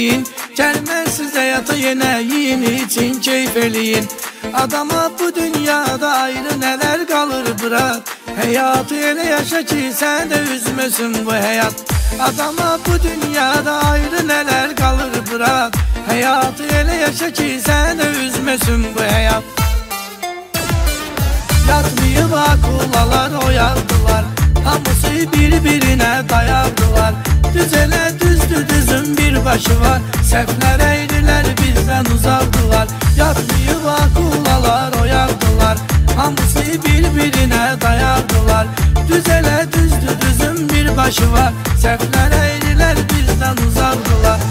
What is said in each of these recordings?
eləyin. Gəlməsiz həyata yenə yeni için keyf eləyin. Adama bu dünyada ayrı nələr qalır bırak. Həyatı elə yaşa ki sən də üzməsin bu həyat. Adama bu dünyada ayrı nələr qalır bırak. Həyatı elə yaşa ki sən də üzməsin bu həyat. Yatmayıb akulalar oyardılar, hamısı bir-birinə dayardılar. Düz elə düzdür düzün bir başı var, səhvlər eyrilər bizdən uzaqdılar. Yatmayıb akulalar oyardılar, hamısı bir-birinə dayardılar. Düz elə düzdür düzün bir başı var, səhvlər eyrilər bizdən uzaqdılar.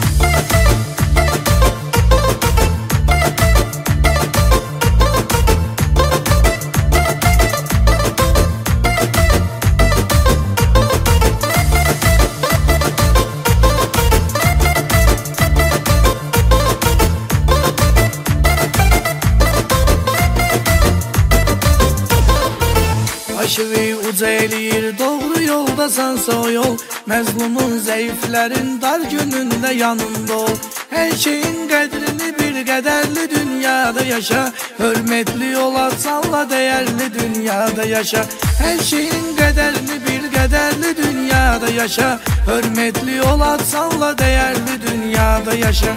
Aşığı uca eləyir, doğru yoldasansa o yol. Məzlumun zəiflərin dar günündə yanında ol. Hər şeyin qədrini bir qədərli dünyada yaşa. Hörmətli olarsanla dəyərli dünyada yaşa. Hər şeyin qədərini bir qədərli dünyada yaşa. Hörmətli olarsanla dəyərli dünyada yaşa.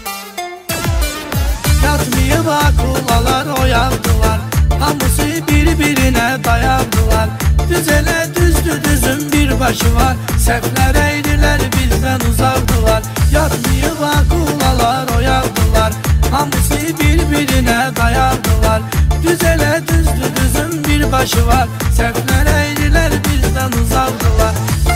Yatmayıb akulalar oyardılar, hamısı bir-birinə dayardılar. Düz elə düzdür düzün bir başı var, səhvlər eyrilər bizdən uzaqdılar. Yatmayıb akulalar oyardılar, hamısı bir-birinə dayardılar. Düz elə düzdür düzün bir başı var, səhvlər eyrilər bizdən uzaqdılar.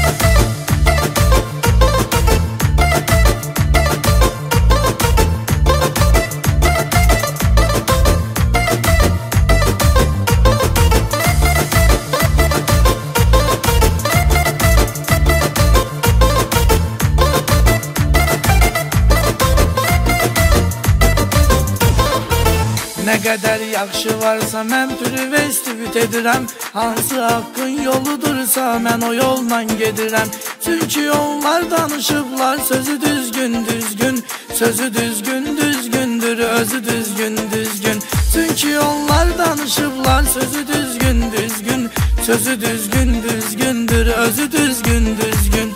Nə qədər yaxşı varsa mən pürvəstüvüt edirəm. Hansı haqqın yoludursa mən o yolla gedirəm. Çünki onlar danışıblar sözü düzgün düzgün, sözü düzgün düzgündür, özü düzgün düzgün. Çünki onlar danışıblar sözü düzgün düzgün, sözü düzgün düzgündür, özü düzgün düzgün.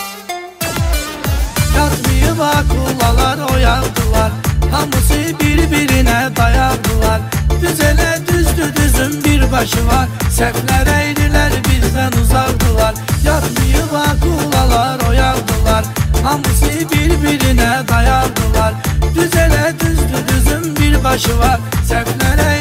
Yatmayıb akulalar oyardılar, hamısı bir-birinə dayardılar. Düz elə düzdür düzün bir başı var, səhvlər eyrilər bizdən uzaqdılar. Yatmayıb akulalar oyardılar, hamısı bir-birinə dayardılar. Düz elə düzdür düzün bir başı var, səhvlər eyrilər